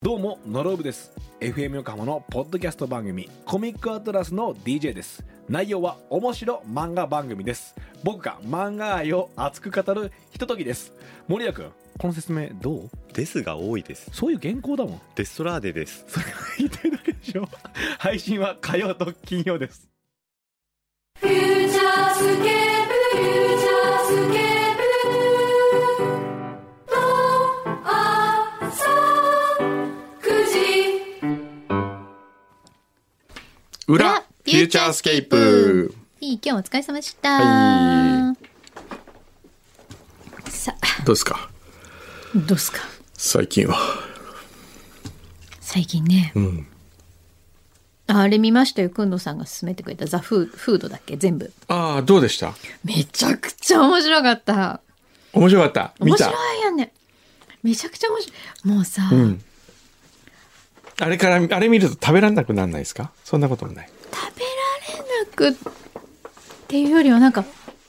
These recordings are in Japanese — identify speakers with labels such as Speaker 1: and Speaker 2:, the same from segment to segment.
Speaker 1: どうもノロブです。 FM 横浜のポッドキャスト番組コミックアトラスの DJ です。内容は面白漫画番組です。僕が漫画愛を熱く語るひとときです。森谷君、この説明どう？
Speaker 2: ですが多いです。
Speaker 1: そういう原稿だもん。
Speaker 2: デストラーデです。
Speaker 1: それが言いたいだけでしょ。配信は火曜と金曜です。
Speaker 3: フューチャースケープ、フューチャースケープと朝9時
Speaker 2: 裏フューチャースケープ。
Speaker 4: いい、今日お疲れ様でした。
Speaker 2: は
Speaker 4: さ
Speaker 2: どうですか
Speaker 4: どうすか
Speaker 2: 最近は。
Speaker 4: 最近ね、
Speaker 2: うん
Speaker 4: あれ見ましたよ。くんどさんが勧めてくれたザ・フードだっけ、全部。
Speaker 2: ああ、どうでした？
Speaker 4: めちゃくちゃ面白かった。
Speaker 2: 面白かった。見た？
Speaker 4: 面白いよね。めちゃくちゃ面白い。もうさ、
Speaker 2: うんあれ見ると食べられなくならないですか？そんなこともない。
Speaker 4: 食べられなくっていうよりはなんか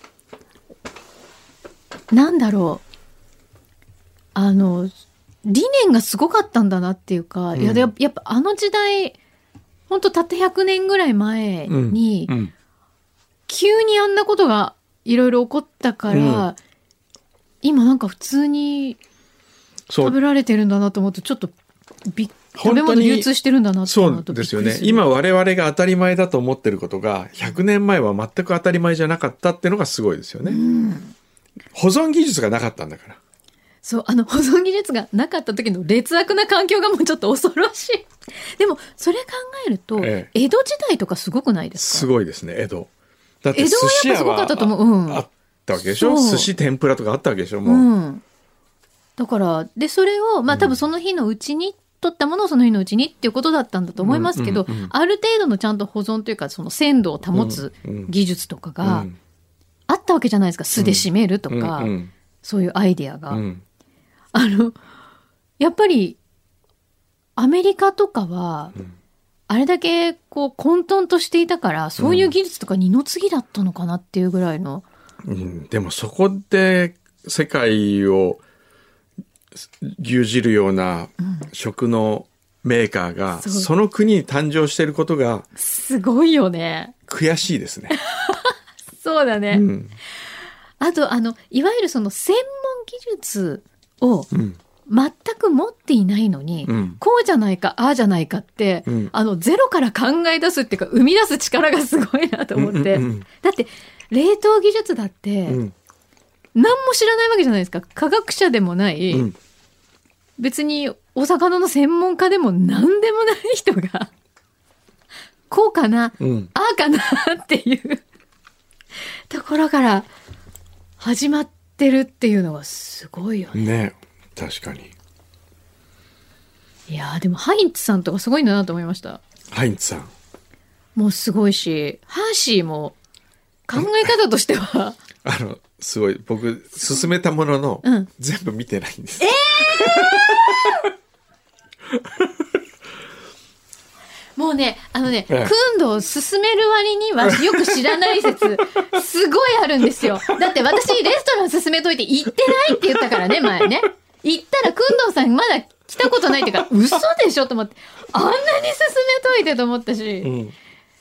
Speaker 4: なんだろう、理念がすごかったんだなっていうか、いややっぱあの時代本当たった100年ぐらい前に、
Speaker 2: うん
Speaker 4: 急にあんなことがいろいろ起こったから、今なんか普通に食べられてるんだなと思ってちょっと食べ物流通してるんだなって思
Speaker 2: そうう
Speaker 4: と
Speaker 2: ですよね。今我々が当たり前だと思ってることが100年前は全く当たり前じゃなかったっていうのがすごいですよね。保存技術がなかったんだから。
Speaker 4: そう、保存技術がなかった時の劣悪な環境がもうちょっと恐ろしい。でもそれ考えると、
Speaker 2: ええ
Speaker 4: 江戸時代とかすごくないですか？
Speaker 2: すごいですね、江戸。だって
Speaker 4: 江戸はやっぱすごかったと思う。うん、
Speaker 2: あったわけでしょ。
Speaker 4: そう
Speaker 2: 寿司天ぷらとかあったわけでしょ。もう、
Speaker 4: だからでそれを多分その日のうちに取ったものをその日のうちにっていうことだったんだと思いますけど、ある程度のちゃんと保存というかその鮮度を保つ技術とかがあったわけじゃないですか。酢で締めるとか、そういうアイデアが、やっぱりアメリカとかは、あれだけこう混沌としていたからそういう技術とか二の次だったのかなっていうぐらいの、
Speaker 2: でもそこで世界を牛耳るような食のメーカーが、その国に誕生していることが
Speaker 4: すごいよね。
Speaker 2: 悔しいですね。
Speaker 4: そうだね、あといわゆるその専門技術を全く持っていないのに、こうじゃないかああじゃないかって、ゼロから考え出すっていうか生み出す力がすごいなと思って、だって冷凍技術だって、何も知らないわけじゃないですか。科学者でもない、別にお魚の専門家でも何でもない人がこうかな、ああかなっていうところから始まってるっていうのがすごいよね。
Speaker 2: ね、確かに。
Speaker 4: いやでもハインツさんとかすごいんだなと思いました。
Speaker 2: ハインツさん
Speaker 4: もうすごいし、ハーシーも考え方としては
Speaker 2: すごい。僕勧めたものの、全部見てないんです。
Speaker 4: もうね、くんどを勧める割にはよく知らない説すごいあるんですよ。だって私レストラン勧めといて行ってないって言ったからね、前ね。行ったらくんどさんまだ来たことないって言うから嘘でしょと思って、あんなに勧めといてと思ったし、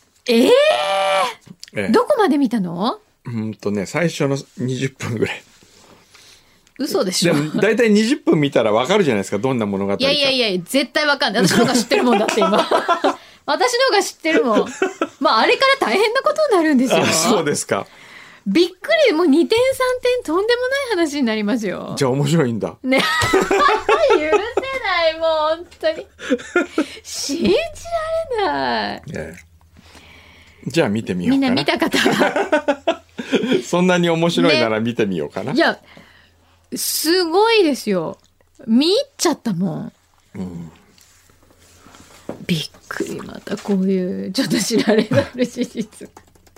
Speaker 4: どこまで見たの？
Speaker 2: 最初の20分ぐらい。
Speaker 4: 嘘でしょ。
Speaker 2: でも大体20分見たら分かるじゃないですか、どんな物語か。
Speaker 4: いや絶対分かんない。私の方が知ってるもんだって今私の方が知ってるもん。あれから大変なことになるんですよ。
Speaker 2: そうですか。
Speaker 4: びっくり。もう2点3点とんでもない話になりますよ。
Speaker 2: じゃあ面白いんだ
Speaker 4: ね。許せない、もう本当に信じられない、
Speaker 2: じゃあ見てみようかな。
Speaker 4: みんな見た方は
Speaker 2: そんなに面白いなら見てみようかな。
Speaker 4: いやすごいですよ。見入っちゃったもん、びっくり。またこういうちょっと知られざる事実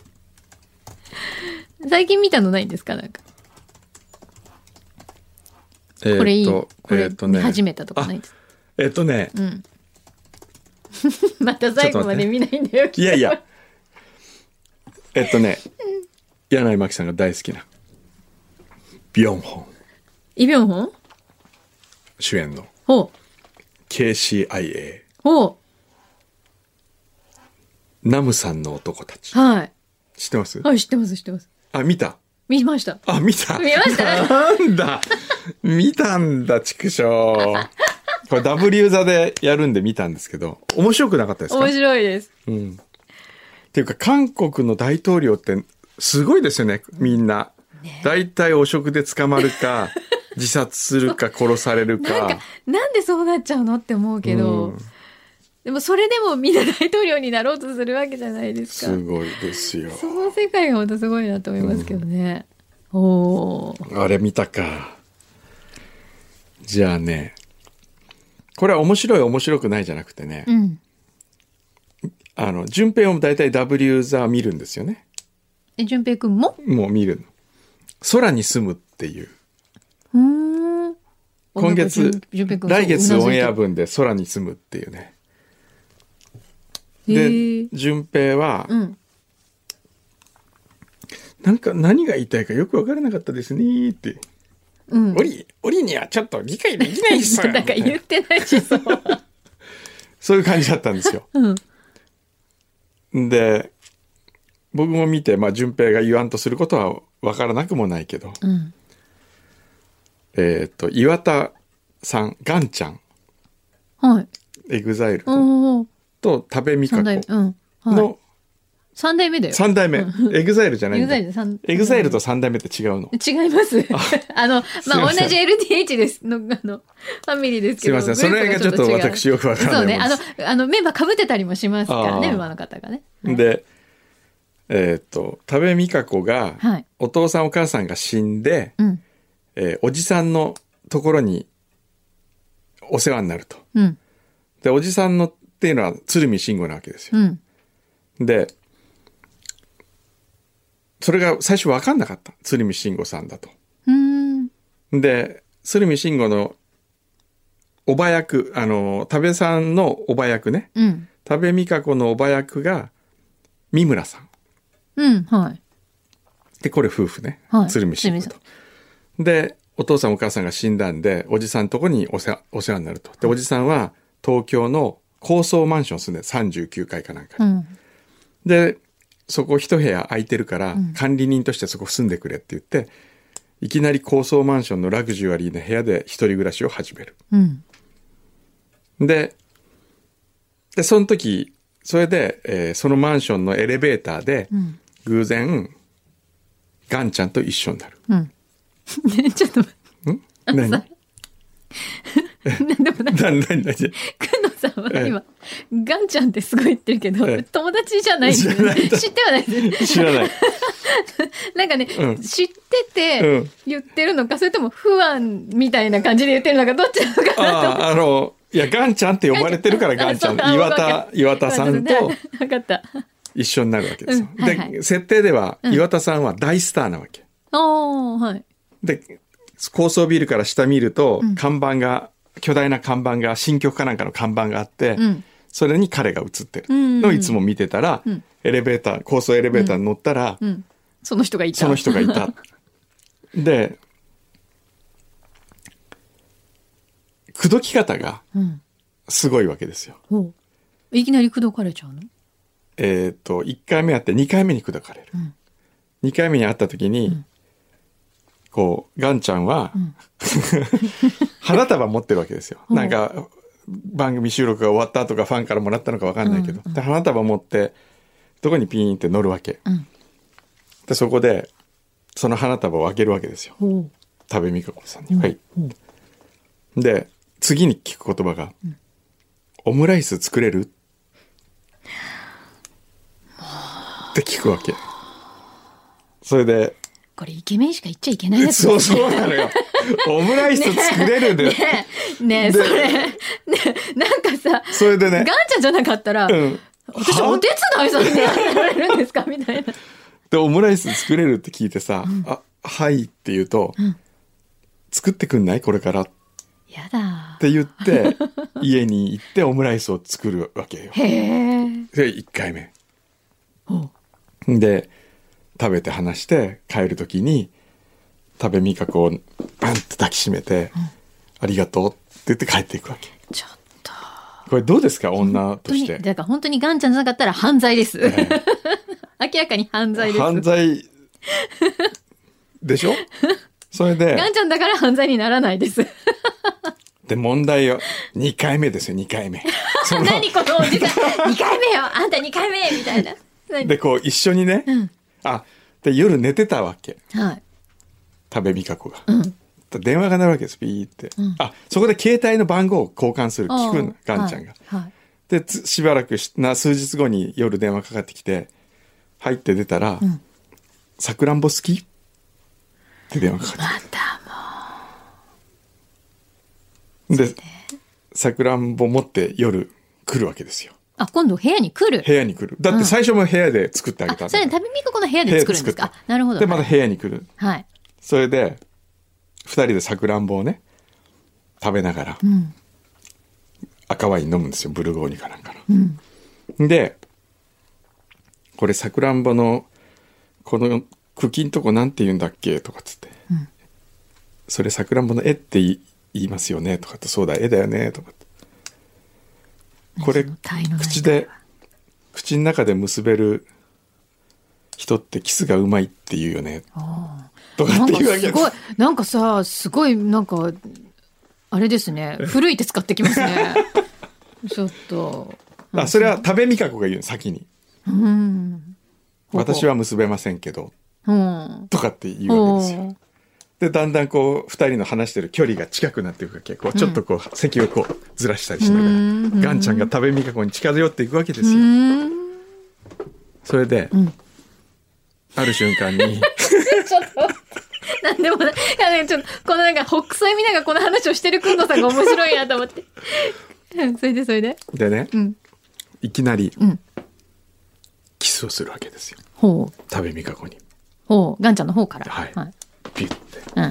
Speaker 4: 最近見たのないんですか？なんかこれいい、これ見始めたとかないんですか？また最後まで見ないんだよ。
Speaker 2: いやいや柳井真紀さんが大好きなビョンホン、
Speaker 4: イ・ビョンホン
Speaker 2: 主演の
Speaker 4: ほう
Speaker 2: KCIA
Speaker 4: お
Speaker 2: ナムさんの男たち
Speaker 4: はい
Speaker 2: 知ってます？
Speaker 4: はい知ってます知ってます。
Speaker 2: あ、見た？
Speaker 4: 見ました。
Speaker 2: あ、見た？
Speaker 4: 見ました
Speaker 2: なんだ見たんだ、畜生。これ W 座でやるんで見たんですけど、面白くなかったですか？
Speaker 4: 面白いです。
Speaker 2: うん。っていうか、韓国の大統領ってすごいですよね、みんな。大体汚職で捕まるか、自殺するか殺されるか。
Speaker 4: なんでそうなっちゃうのって思うけど、でもそれでもみんな大統領になろうとするわけじゃないですか。
Speaker 2: すごいですよ。
Speaker 4: その世界が本当すごいなと思いますけどね。おー。
Speaker 2: あれ見たか。じゃあね、これは面白い面白くないじゃなくてね、
Speaker 4: うん。
Speaker 2: 順平も大体 W 座見るんですよね。
Speaker 4: 順平くんも
Speaker 2: もう見るの。空に住むっていう。今月、来月オンエア分で空に住むっていうね。で、順平は、なんか何が言いたいかよく分からなかったですねって。オリにはちょっと理解できないっすよ。
Speaker 4: なんか言ってないしそう。
Speaker 2: そういう感じだったんですよ。で、僕も見て、順平が言わんとすることは分からなくもないけど、岩田さん、ガンちゃん、
Speaker 4: はい、
Speaker 2: エグザイルと多部未華子の
Speaker 4: 3代目だよ。
Speaker 2: 3代目。エグザイルじゃないんだ。エグザイルと3代目って違うの？
Speaker 4: 違います。同じ LDH です。ファミリーですけど。
Speaker 2: すいません。それがちょっと私よくわからない。
Speaker 4: そうね。メンバー被ってたりもしますからね、メンバーの方がね。
Speaker 2: で、多部未華子が、お父さんお母さんが死んで、おじさんのところにお世話になると。で、おじさんのっていうのは鶴見慎吾なわけですよ。で、それが最初分かんなかった。鶴見慎吾さんだと。で、鶴見慎吾のおば役、多部さんのおば役ね。多部未華子のおば役が三村さん。で、これ夫婦ね。鶴見慎吾と。で、お父さんお母さんが死んだんで、おじさんのとこにお世話になると。で、おじさんは東京の高層マンション住んで39階かなんかに。で、そこ一部屋空いてるから、管理人としてそこ住んでくれって言って、いきなり高層マンションのラグジュアリーな部屋で一人暮らしを始める。で、その時、それで、そのマンションのエレベーターで、偶然、ガンちゃんと一緒になる。
Speaker 4: ちょっと待って。
Speaker 2: 何
Speaker 4: でも何くんのさんは今、ガンちゃんってすごい言ってるけど、友達じゃないんですよね。知ってはないです。
Speaker 2: 知らない。
Speaker 4: なんかね、知ってて言ってるのか、それとも不安みたいな感じで言ってるのか、どっちなのかなと。
Speaker 2: いや、ガンちゃんって呼ばれてるからガンちゃん。岩田さんと一緒になるわけですよ。で、設定では岩田さんは大スターなわけ。で、高層ビルから下見ると、看板が、巨大な看板が、新曲かなんかの看板があって、それに彼が映ってるのをいつも見てたら、高層エレベーターに乗ったら、
Speaker 4: その人がいた。
Speaker 2: で、口説き方がすごいわけですよ。
Speaker 4: いきなり口説かれちゃうの
Speaker 2: ？1回目会って2回目に口説かれる。2回目に会った時に、ガンちゃんは、花束持ってるわけですよ。なんか、番組収録が終わった後かファンからもらったのか分かんないけど、で花束持って、どこにピーンって乗るわけ。で、そこで、その花束を開けるわけですよ。多部未華子さんに。はい。で、次に聞く言葉が、オムライス作れるって聞くわけ。それで、
Speaker 4: これイケメンしか言っちゃいけないやつ。
Speaker 2: そうなのよ。オムライス作れるで。
Speaker 4: ねえ、それ。なんかさ、
Speaker 2: それでね。
Speaker 4: ガンちゃんじゃなかったら、私お手伝いさんにやられるんですかみたいな。
Speaker 2: で、オムライス作れるって聞いてさ、はいって言うと、作ってくんないこれから。
Speaker 4: やだ。
Speaker 2: って言って、家に行ってオムライスを作るわけよ。
Speaker 4: へえ。
Speaker 2: で、1回目。で、食べて話して帰るときに多部未華子をバンって抱きしめて、ありがとうって言って帰っていくわけ。
Speaker 4: ちょっと
Speaker 2: これどうですか、女として。
Speaker 4: だから本当にガンちゃんじゃなかったら犯罪です。明らかに犯罪です。
Speaker 2: 犯罪でしょ。それで。
Speaker 4: ガンちゃんだから犯罪にならないです。
Speaker 2: で、問題を、2回目ですよ、2回目。
Speaker 4: 何このおじさん、2回目よ、あんた2回目みたいな。
Speaker 2: で、こう一緒にね、で、夜寝てたわけ。
Speaker 4: はい。
Speaker 2: 多部未華子が。電話が鳴るわけです、ピーって。そこで携帯の番号を交換する、聞くの、ガンちゃんが。で、しばらく数日後に夜電話かかってきて、入って出たら、さくらんぼ好きって電話かかってきて。
Speaker 4: また
Speaker 2: もう。で、さくらんぼ持って夜来るわけですよ。
Speaker 4: 今度部屋に来る。
Speaker 2: 部屋に来る。だって最初も部屋で作ってあげたんだ。
Speaker 4: それ多部未華子の部屋で作るんですか。なるほど。
Speaker 2: で、また部屋に来る。
Speaker 4: はい。
Speaker 2: それで、2人でさくらんぼをね、食べながら、赤ワイン飲むんですよ、ブルゴーニュかなんかの。で、これさくらんぼの、この茎んとこなんて言うんだっけとかつって、それさくらんぼの絵って言いますよねとかって、そうだ、絵だよねとかって。これ、口の中で結べる人ってキスがうまいって言うよね。とかっていうわけです。
Speaker 4: なんかさ、すごい、なんか、あれですね。古い手使ってきますね。ちょっと。
Speaker 2: それは多部未華子が言うの、先に。私は結べませんけど。とかって言うわけですよ。で、だんだんこう、2人の話してる距離が近くなっていくわけ。こう、ちょっとこう、席をこう、ずらしたりしながら、ガンちゃんが多部未華子に近寄っていくわけですよ。それで、ある瞬間に。
Speaker 4: ちょっと。なんでもない。ちょっと、このなんか、北斎見ながらこの話をしてるくんどさんが面白いなと思って。それで。
Speaker 2: でね、いきなり、キスをするわけですよ。
Speaker 4: 多
Speaker 2: 部未華子に。
Speaker 4: ガンちゃんの方から。
Speaker 2: はい。ピュッて。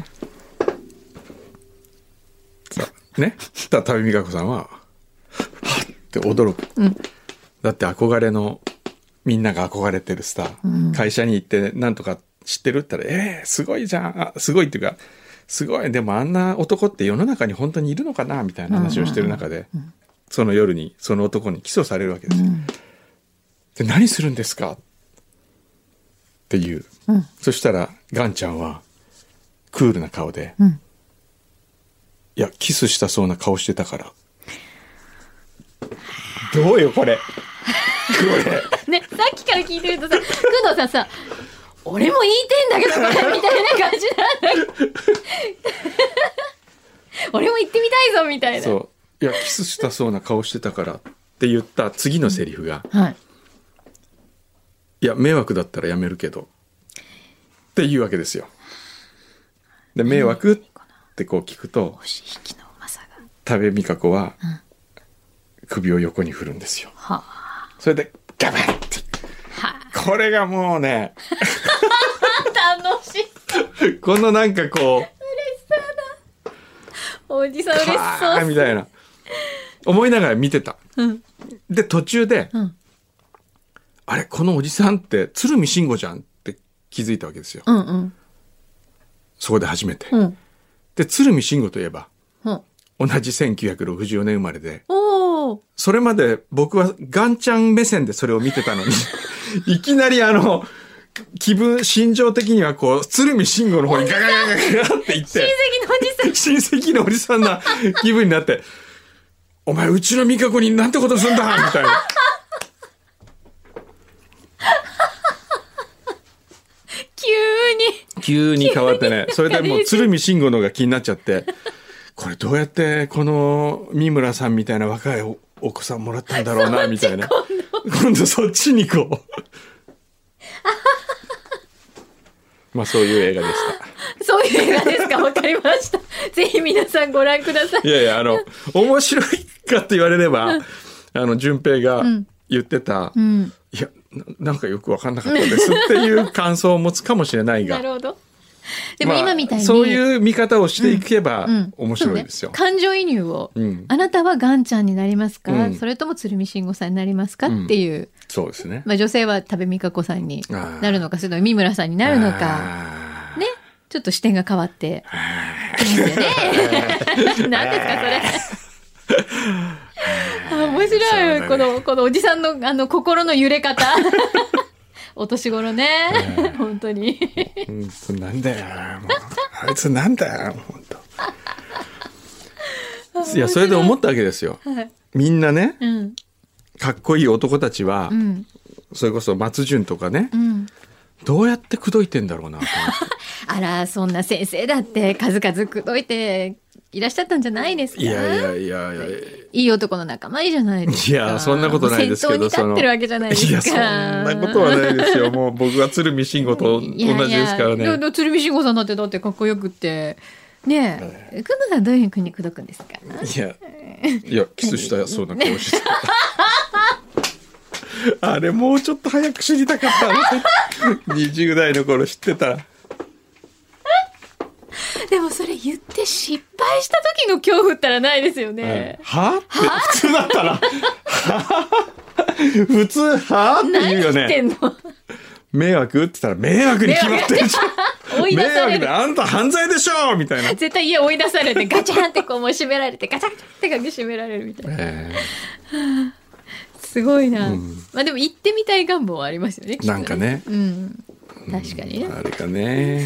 Speaker 2: ね。多部未華子さんは、はっって驚く。だって憧れの、みんなが憧れてるスター。会社に行って、なんとか知ってるって言ったら、すごいじゃん。すごいっていうか、すごい。でもあんな男って世の中に本当にいるのかなみたいな話をしてる中で、その夜にその男に起訴されるわけですよ。で、何するんですかっていう。そしたら、ガンちゃんは、クールな顔で、いや、キスしたそうな顔してたから。どうよ、これ。
Speaker 4: ね、さっきから聞いてるとさ、工藤さんさ、俺も言いてんだけどこれみたいな感じなんだ。俺も言ってみたいぞみたいな。
Speaker 2: そう。いや、キスしたそうな顔してたからって言った次のセリフが、いや、迷惑だったらやめるけどっていうわけですよ。で、迷惑ってこう聞くと、多部未華子は首を横に振るんですよ。それでガバッて、これがもうね
Speaker 4: 楽し
Speaker 2: い。このなんかこう、嬉し
Speaker 4: そうだ。おじさん嬉しそう
Speaker 2: みたいな思いながら見てた。で、途中で、あれ、このおじさんって鶴見慎吾じゃんって気づいたわけですよ。そこで初めて。で、鶴見慎吾といえば、同じ1964年生まれで、それまで僕はガンちゃん目線でそれを見てたのに、いきなり心情的にはこう、鶴見慎吾の方にガガガガガって言って、親戚のおじさんな気分になって、お前うちの美香子になんてことすんだみたいな。急に変わってね。それでもう鶴見慎吾のが気になっちゃって、これどうやってこの三村さんみたいな若い お子さんもらったんだろうなみたいな。今度そっちにこう。まあそういう映画でした。
Speaker 4: そういう映画ですか。わかりました。ぜひ皆さんご覧ください。
Speaker 2: いやいや、面白いかって言われれば、順平が言ってた、いや、なんかよくわかんなかったですっていう感想を持つかもしれないが。
Speaker 4: なるほど。でも今みたいに、
Speaker 2: そういう見方をしていけば面白いですよ。
Speaker 4: 感情移入を、あなたはガンちゃんになりますか、それとも鶴見慎吾さんになりますかっていう。
Speaker 2: そうですね。
Speaker 4: まあ女性は多部未華子さんになるのか、それとも三村さんになるのか。ね。ちょっと視点が変わって。いいですよね。何ですかそれ。 面白い、ね、このおじさんの心の揺れ方お年頃ね、本当に
Speaker 2: なんだよもうあいつなんだよ本当いやそれで思ったわけですよ、はい、みんなね、うん、かっこいい男たちは、うん、それこそ松潤とかね、うん、どうやって口説いてんだろうなと思って
Speaker 4: あらそんな先生だって数々口説いていらっしゃったんじゃないですか。
Speaker 2: いやい
Speaker 4: い男の仲間いいじゃないですか。
Speaker 2: いやそんなことないですけど
Speaker 4: 先頭に立ってるわけじゃないですか。
Speaker 2: いやそんなことはないですよ。もう僕は鶴見慎吾と同じですからね。
Speaker 4: いや鶴見慎吾さんだってかっこよくってねえ、くのさんどういう風に口説くんですか。
Speaker 2: いやキスしたそうな顔してあれもうちょっと早く知りたかった20代の頃知ってた。
Speaker 4: でもそれ言って失敗した時の恐怖ったらないですよね。
Speaker 2: はって普通だったら普通はって言うよね。
Speaker 4: 何言ってんの。
Speaker 2: 迷惑って言ったら迷惑に決まってるじゃん。
Speaker 4: 追い出される。迷惑で
Speaker 2: あんた犯罪でしょみたいな。
Speaker 4: 絶対家追い出されてガチャンってこうもう閉められてガチャンって鍵閉められるみたいな。すごいな、まあでも行ってみたい願望はありますよね。
Speaker 2: なんかね、
Speaker 4: 確かにね。
Speaker 2: あれかね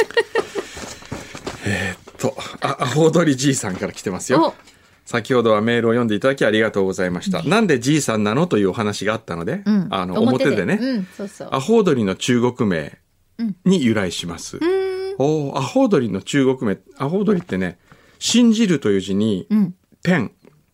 Speaker 2: アホドリじいさんから来てますよ。先ほどはメールを読んでいただきありがとうございました。なんでじいさんなのというお話があったので、表でね、アホウドリの中国名に由来します。アホウドリの中国名、アホウドリってね、信じるという字に、天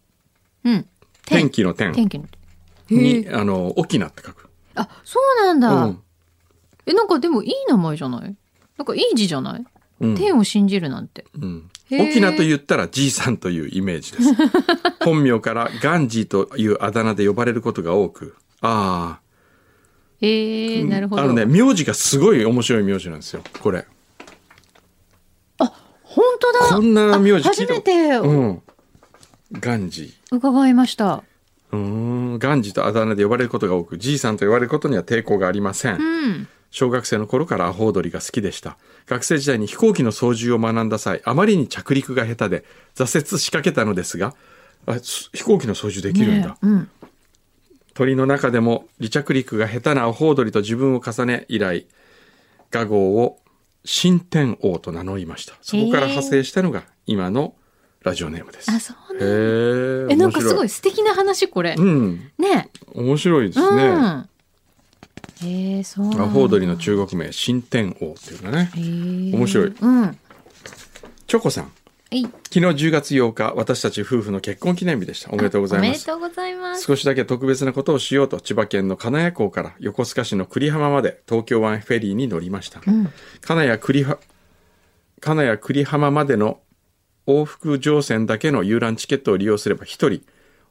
Speaker 2: 気の天に沖縄って書く。
Speaker 4: あ、そうなんだ。なんかでもいい名前じゃない？なんかいい字じゃない？天を信じるなんて。
Speaker 2: 沖縄と言ったらじいさんというイメージです。本名からガンジーというあだ名で呼ばれることが多く。な
Speaker 4: るほど。
Speaker 2: 名字がすごい面白い名字なんですよ、これ。
Speaker 4: あ、本当だ。
Speaker 2: こんな名字聞いた。
Speaker 4: 初めて。
Speaker 2: ガンジ
Speaker 4: ー。伺いました。
Speaker 2: ガンジーとあだ名で呼ばれることが多く、じいさんと呼ばれることには抵抗がありません。小学生の頃からアホウドリが好きでした。学生時代に飛行機の操縦を学んだ際、あまりに着陸が下手で挫折しかけたのですが、飛行機の操縦できるんだ。鳥の中でも離着陸が下手なアホウドリと自分を重ね以来、雅号を新天王と名乗りました。そこから派生したのが今のラジオネームです。
Speaker 4: あ、そうなんだ。なんかすごい素敵な話これ。ね。
Speaker 2: 面白いですね。
Speaker 4: そうなんだ。
Speaker 2: アホウドリの中国名新天王っていうのね。面白い。チョコさん。昨日10月8日、私たち夫婦の結婚記念日でした。おめでとうございます。
Speaker 4: おめでとうございます。
Speaker 2: 少しだけ特別なことをしようと、千葉県の金谷港から横須賀市の久里浜まで東京湾フェリーに乗りました。金谷久里浜までの往復乗船だけの遊覧チケットを利用すれば1人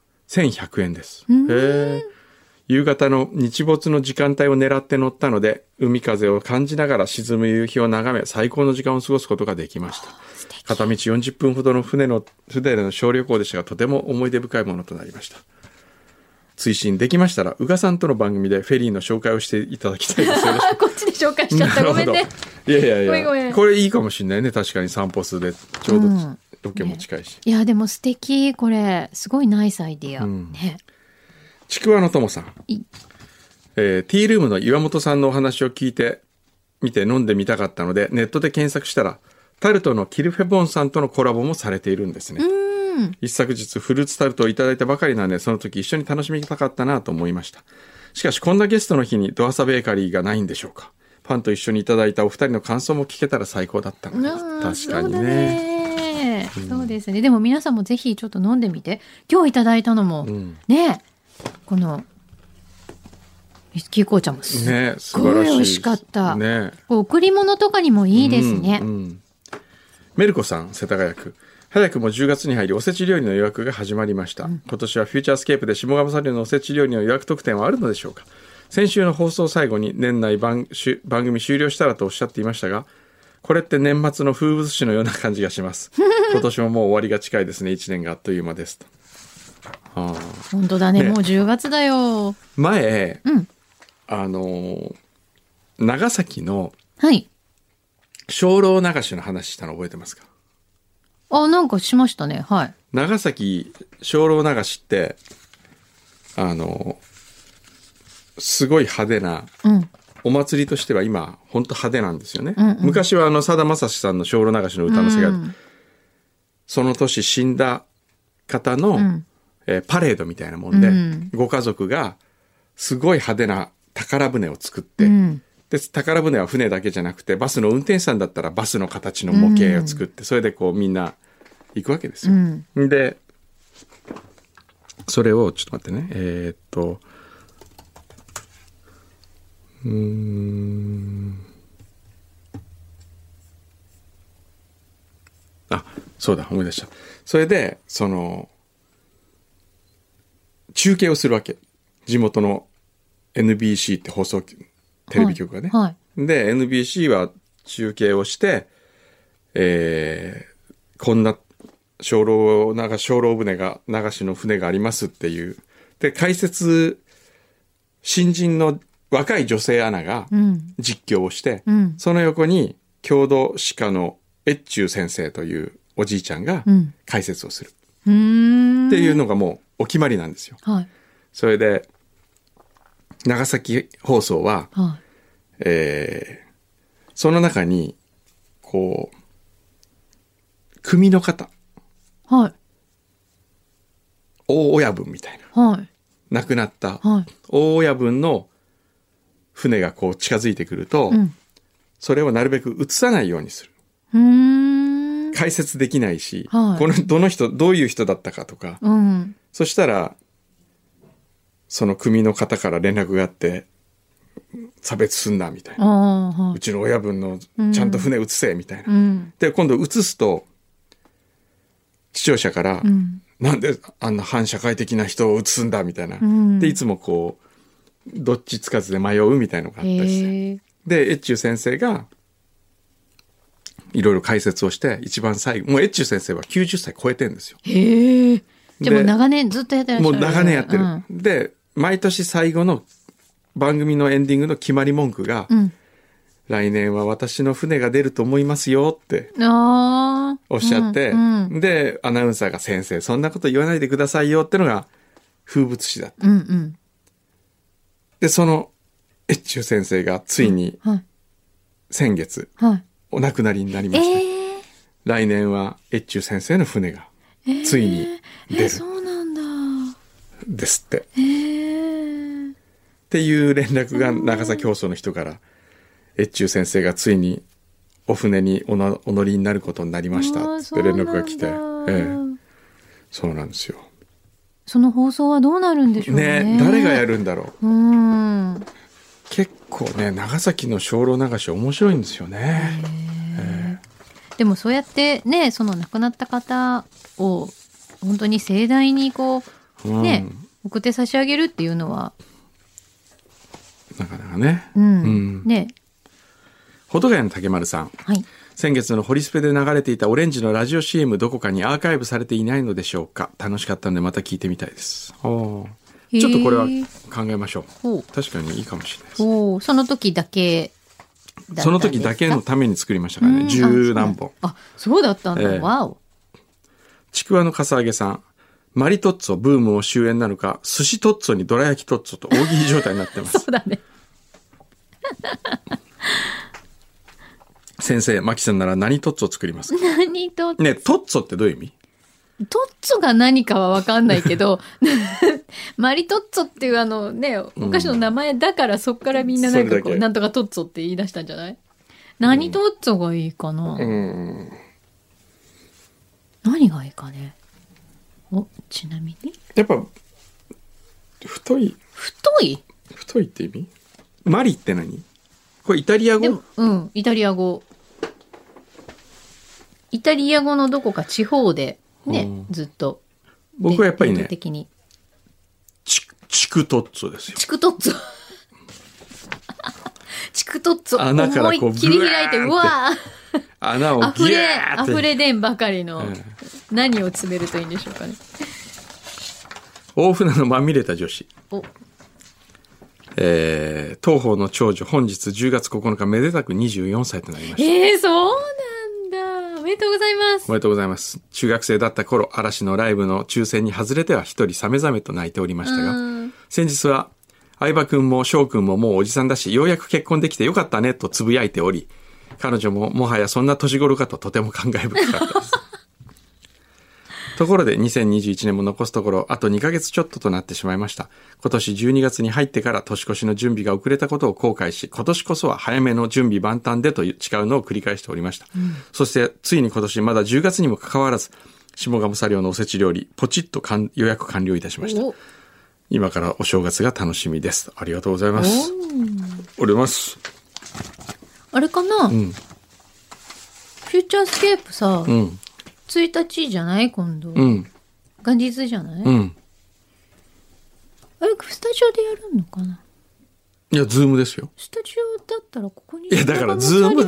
Speaker 2: 1100円です。夕方の日没の時間帯を狙って乗ったので、海風を感じながら沈む夕日を眺め、最高の時間を過ごすことができました。片道40分ほどの船での小旅行でしたが、とても思い出深いものとなりました。追伸できましたら、宇賀さんとの番組でフェリーの紹介をしていただきたいです。
Speaker 4: こっちで紹介しちゃった。ごめんね。
Speaker 2: いや、これいいかもしれないね。確かに散歩数でちょうどロケも近いし。
Speaker 4: いや、でも素敵。これ、すごいナイスアイディア。ね。
Speaker 2: ちくわのともさん。ティールームの岩本さんのお話を聞いてみて飲んでみたかったので、ネットで検索したら、タルトのキルフェボンさんとのコラボもされているんですね。一昨日フルーツタルトをいただいたばかりなので、その時一緒に楽しみたかったなと思いました。しかしこんなゲストの日にドアサベーカリーがないんでしょうか。パンと一緒にいただいたお二人の感想も聞けたら最高だったのです。確かにね。
Speaker 4: そうですね。でも皆さんもぜひちょっと飲んでみて。今日いただいたのも、ね、このウイスキー紅茶もすごい美味しかった。贈り物とかにもいいですね。
Speaker 2: メルコさん、世田谷区。早くも10月に入りおせち料理の予約が始まりました。今年はフューチャースケープで下鴨サリューのおせち料理の予約特典はあるのでしょうか。先週の放送最後に年内番組終了したらとおっしゃっていましたが、これって年末の風物詩のような感じがします。今年ももう終わりが近いですね。1年があっという間ですと。
Speaker 4: 本当だね、もう10月だよ。
Speaker 2: 前、長崎の精霊流しの話したの覚えてますか？
Speaker 4: なんかしましたね。はい。
Speaker 2: 長崎精霊流しってすごい派手な、お祭りとしては今本当派手なんですよね、昔はさだまさしさんの精霊流しの歌の世界、その年死んだ方の、パレードみたいなもんで、ご家族がすごい派手な宝船を作って、で宝船は船だけじゃなくてバスの運転手さんだったらバスの形の模型を作って、それでこうみんな行くわけですよ、でそれをちょっと待ってねそうだ思い出した。それで中継をするわけ、地元の NBC って放送テレビ局がね、で NBC は中継をして、こんな精霊船が流しの船がありますっていうで解説、新人の若い女性アナが実況をして、その横に郷土史家の越中先生というおじいちゃんが解説をする、っていうのがもうお決まりなんですよ、それで長崎放送は、その中にこう組の方、大親分みたいな、亡くなった大親分の船がこう近づいてくると、それをなるべく映さないようにする。解説できないし、このどういう人だったかとか、そしたらその組の方から連絡があって差別すんなみたいな、うちの親分のちゃんと船映せみたいな、で今度映すと視聴者から、なんであんな反社会的な人を映すんだみたいな、でいつもこうどっちつかずで迷うみたいのがあったりして、で越中先生がいろいろ解説をして一番最後、もう越中先生は90歳超えてるんですよ。
Speaker 4: じゃあもう長年ずっとやってらっしゃる。
Speaker 2: もう長年やってる、で毎年最後の番組のエンディングの決まり文句が、来年は私の船が出ると思いますよっておっしゃって、でアナウンサーが先生そんなこと言わないでくださいよってのが風物詩だった、でその越中先生がついに先月、お亡くなりになりまして、来年は越中先生の船がついに出る、
Speaker 4: そうなんだ
Speaker 2: ですって、っていう連絡が長崎放送の人から越中先生がついにお船にお乗りになることになりましたって連絡が来て、そうなんですよ。
Speaker 4: その放送はどうなるんでしょうね。
Speaker 2: 誰がやるんだろう。結構ね長崎の精霊流し面白いんですよね。
Speaker 4: でもそうやってねその亡くなった方を本当に盛大にこう、送って差し上げるっていうのは
Speaker 2: なかなかね。保土ヶ谷の竹丸さん、先月のホリスペで流れていたオレンジのラジオ CM どこかにアーカイブされていないのでしょうか。楽しかったのでまた聞いてみたいです。ちょっとこれは考えましょう。確かにいいかもしれないです、ね、
Speaker 4: その時だけ
Speaker 2: その時だけのために作りましたからね。十何本。
Speaker 4: そうだったんだ。わお。
Speaker 2: ちくわのかさあげさん、マリトッツォブームを終焉なのか、寿司トッツォにどら焼きトッツォと大喜利状態になってます
Speaker 4: そうだね
Speaker 2: 先生、マキさんなら何トッツォ作りますか？
Speaker 4: 何トッツォ？
Speaker 2: ね、トッツォってどういう意味？
Speaker 4: トッツォが何かは分かんないけどマリトッツォっていうねお菓子の名前だから、そっからみんななんかこうなんとかトッツォって言い出したんじゃない？何トッツォがいいかな、何がいいかね。ちなみに
Speaker 2: やっぱ太いって意味？マリって何？これイタリア語？
Speaker 4: でもイタリア語のどこか地方でね、ずっと
Speaker 2: 僕はやっぱりね
Speaker 4: 的に
Speaker 2: チクトッツォですよ。
Speaker 4: チクトッツォチクトッツォ
Speaker 2: 穴からこう
Speaker 4: 思いっきり開いて、うわー
Speaker 2: 穴をギューって
Speaker 4: 溢れ出んばかりの、何を詰めるといいんでしょうかね。
Speaker 2: 大船のまみれた女子、当方の長女、本日10月9日めでたく24歳となりました。
Speaker 4: そうなんだ。おめでとうございます。
Speaker 2: おめでとうございます。中学生だった頃、嵐のライブの抽選に外れては一人さめざめと泣いておりましたが、先日は、相葉くんも翔くんももうおじさんだし、ようやく結婚できてよかったねとつぶやいており、彼女ももはやそんな年頃かととても感慨深かったです。ところで2021年も残すところあと2ヶ月ちょっととなってしまいました。今年12月に入ってから年越しの準備が遅れたことを後悔し、今年こそは早めの準備万端でと誓うのを繰り返しておりました。そしてついに今年まだ10月にもかかわらず、下鴨茶寮のおせち料理ポチッと予約完了いたしました。今からお正月が楽しみです。ありがとうございます。ありがとうございます。
Speaker 4: あれかな、フューチャースケープさ、1日じゃない今度、元日じゃない、あれスタジオでやるのかな。
Speaker 2: いやズームですよ。
Speaker 4: スタジオだったらここに、
Speaker 2: いやだからズーム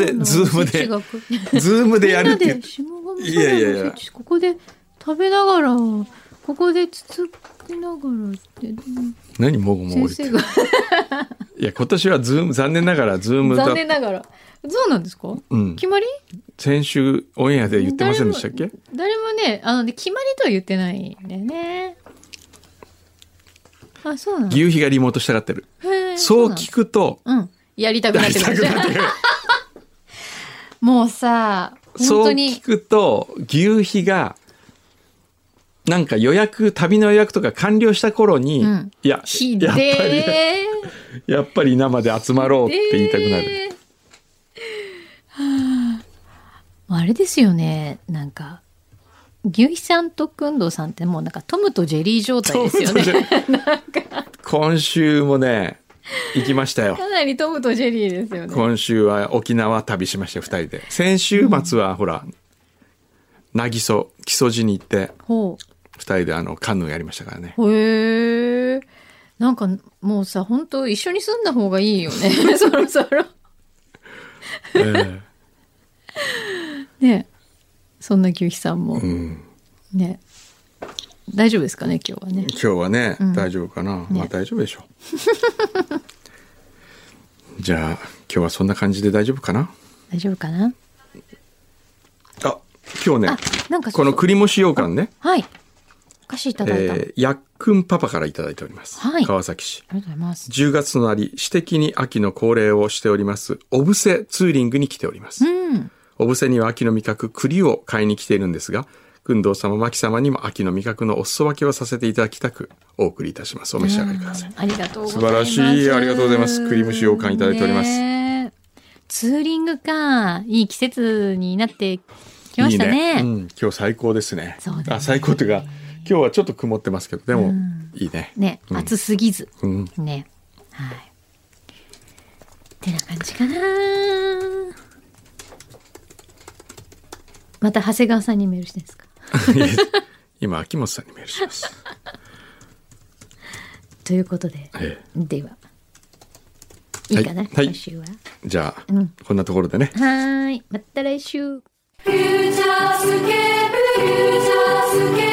Speaker 2: でやるって
Speaker 4: いやここで食べながらここでつつきながらって
Speaker 2: 何もごもご言っていや今年はズーム残念ながらズームだ。
Speaker 4: 残念ながらそうなんですか、決まり
Speaker 2: 先週オンエアで言ってませんでしたっけ。
Speaker 4: 誰もね決まりとは言ってないんだよね。あ、そうなの。
Speaker 2: 牛皮がリモートしたがってる。そう聞くと、
Speaker 4: やりたくなってくる。もうさ、
Speaker 2: そう聞くと牛皮がなんか旅の予約とか完了した頃に、やっぱり生で集まろうって言いたくなる。
Speaker 4: あれですよね、なんか牛皮さんと工藤さんってもうなんかトムとジェリー状態ですよね。なんか
Speaker 2: 今週もね行きましたよ。
Speaker 4: かなりトムとジェリーですよね。
Speaker 2: 今週は沖縄旅しました2人で。先週末はほら、木曽路に行って2人でカヌーやりましたからね。
Speaker 4: へえ。なんかもうさ、本当一緒に住んだ方がいいよね。そろそろ。ね、そんな牛皮さんも、ね、大丈夫ですかね今日はね。
Speaker 2: 今日はね、大丈夫かな、まあ大丈夫でしょう。じゃあ今日はそんな感じで大丈夫かな。
Speaker 4: 大丈夫かな。
Speaker 2: あ、今日ね、
Speaker 4: なんか
Speaker 2: この栗もし羊羹ね、
Speaker 4: はい、お菓子いただいた、
Speaker 2: やっくんパパからいただいております、川崎市。
Speaker 4: ありがとうございます。
Speaker 2: 10月となり私的に秋の恒例をしております小布施ツーリングに来ております。小布施には秋の味覚栗を買いに来ているんですが、工藤様、牧様にも秋の味覚のお裾分けをさせていただきたくお送りいたします。お召し上がりください。
Speaker 4: ありがとうございます。
Speaker 2: 素晴らしい、ありがとうございます。栗蒸し羊羹いただいております。
Speaker 4: ツーリングか、いい季節になってきましたね。
Speaker 2: いいね、今日最高ですね。
Speaker 4: そうだね。
Speaker 2: 最高というか今日はちょっと曇ってますけど、でもいいね。
Speaker 4: ね、暑すぎず、ね、はい。ってな感じかな。また長谷川さんにメールしてるんですか。
Speaker 2: 今秋元さんにメールします。
Speaker 4: ということで、ではいいかな、今週は。
Speaker 2: じゃあ、こんなところでね。
Speaker 4: はい、また来週。
Speaker 3: フューチャースケープ